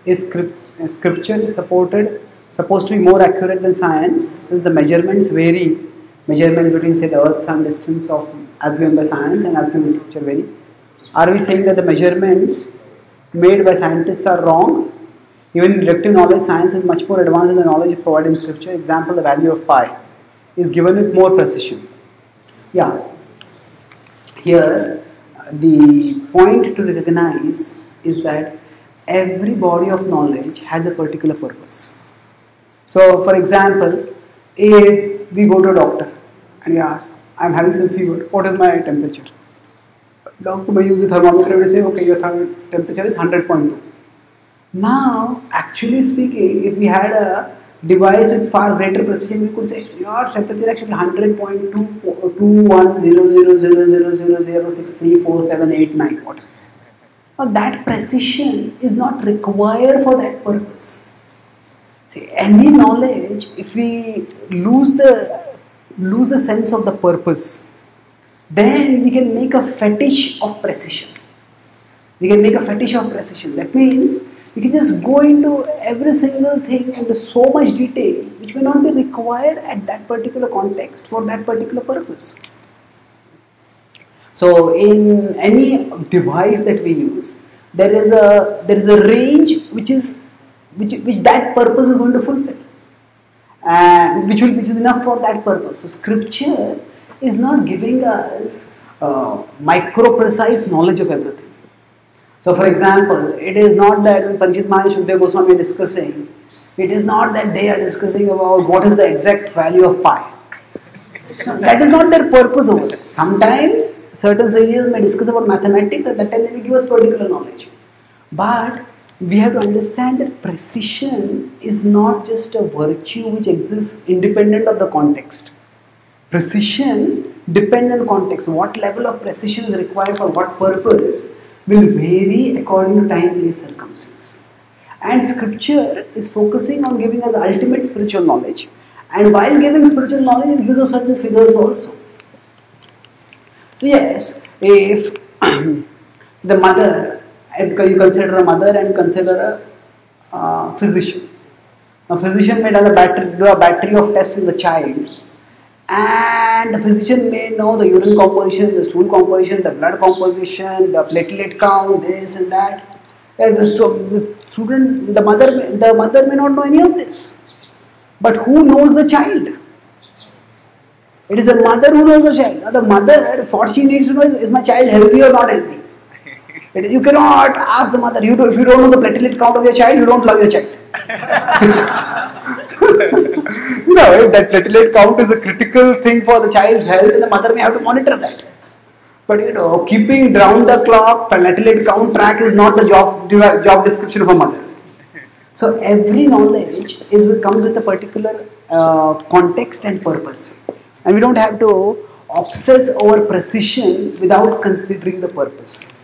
Scripture is supposed to be more accurate than science, since the measurements vary. Measurements between, say, the Earth Sun distance of as given by science and as given by Scripture vary. Are we saying that the measurements made by scientists are wrong? Even in deductive knowledge, science is much more advanced than the knowledge provided in Scripture. Example: the value of pi is given with more precision. Yeah. Here, the point to recognize is that every body of knowledge has a particular purpose. So, for example, if we go to a doctor and we ask, I'm having some fever, what is my temperature? Doctor may use a thermometer and say, okay, your temperature is 100.2. Now, actually speaking, if we had a device with far greater precision, we could say your temperature is actually 100.221000000634789. Whatever. Now, that precision is not required for that purpose. See, any knowledge, if we lose the sense of the purpose, then we can make a fetish of precision. That means we can just go into every single thing into so much detail which may not be required at that particular context for that particular purpose. So in any device that we use, there is a range which that purpose is going to fulfill, and which is enough for that purpose. So Scripture is not giving us micro precise knowledge of everything. So, for example, it is not that when Parikshit Maharaj and Shukdev Goswami are discussing, it is not that they are discussing about what is the exact value of pi. No, that is not their purpose over there. Sometimes certain sages may discuss about mathematics, at that time they will give us particular knowledge. But we have to understand that precision is not just a virtue which exists independent of the context. Precision depends on context. What level of precision is required for what purpose will vary according to time, place, circumstance. And Scripture is focusing on giving us ultimate spiritual knowledge, and while giving spiritual knowledge, it gives us certain figures also. So yes, if the mother, if you consider a mother and consider a physician. A physician may do a battery of tests in the child, and the physician may know the urine composition, the stool composition, the blood composition, the platelet count, this and that. As the student, the mother may not know any of this. But who knows the child? It is the mother who knows the child. Now the mother, what she needs to know is my child healthy or not healthy? You cannot ask the mother, if you don't know the platelet count of your child, you don't love your child. If that platelet count is a critical thing for the child's health, then the mother may have to monitor that. But keeping round the clock platelet count track is not the job description of a mother. So every knowledge comes with a particular context and purpose, and we don't have to obsess over precision without considering the purpose.